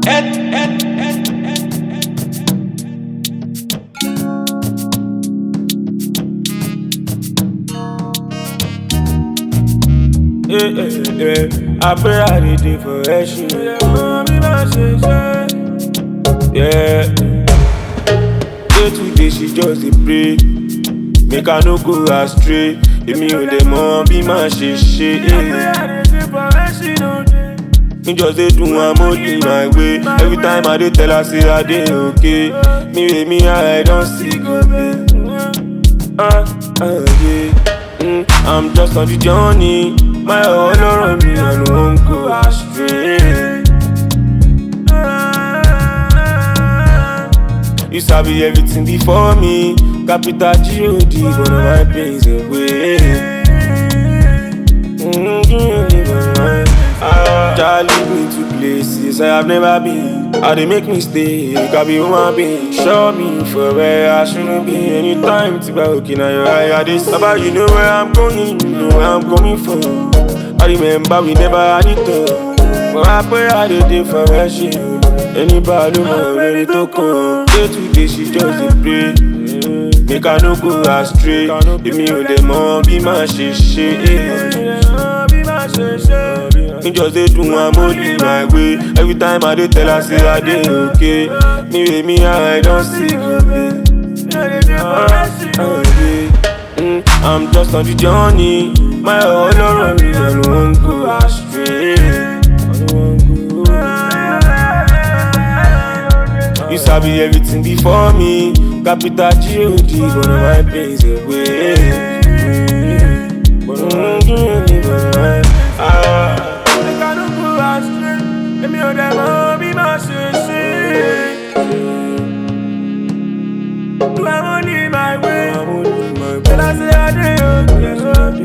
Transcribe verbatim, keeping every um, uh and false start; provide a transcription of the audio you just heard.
Yeah, yeah, yeah. I pray I did it for action. Yeah. Day to day she just dey pray, make I no go astray. Èmi ò dẹ̀ mọ̀ bí màá ṣe ṣe. Me just dey do am only my way. Every time I dey tell her say I dey okay. Me wey me I don see go pay. Uh, uh, yeah. mm, I'm just on the journey. My whole around me and won't go astray. You sabi everything before me. Capital G O D, one of my pains away. Mm-hmm. Ah, child lead me to places I have never been. How they make me stay, can be human being. Show me for where I shouldn't be. Anytime it's about looking at your eye, this about you know where I'm going, you know where I'm coming from. I remember we never had it all, but I pray I did it for her shit. Anybody who ready to come, day to day she just dey pray, make I no go astray. Èmi ò dẹ̀ mọ̀ bí màá ṣe ṣe. Me just dey do am only my way. Every time I dey tell her say I dey okay. Me wey me I don see go pay. Mm, I'm just on the journey. My whole around me and won't go astray. You sabi everything before me. Capital G O D, one of my pains away. Make I no go astray. Èmi ò dẹ̀ mọ̀ bí màá ṣe ṣe. Do am only my way. Tell her say I dey okay.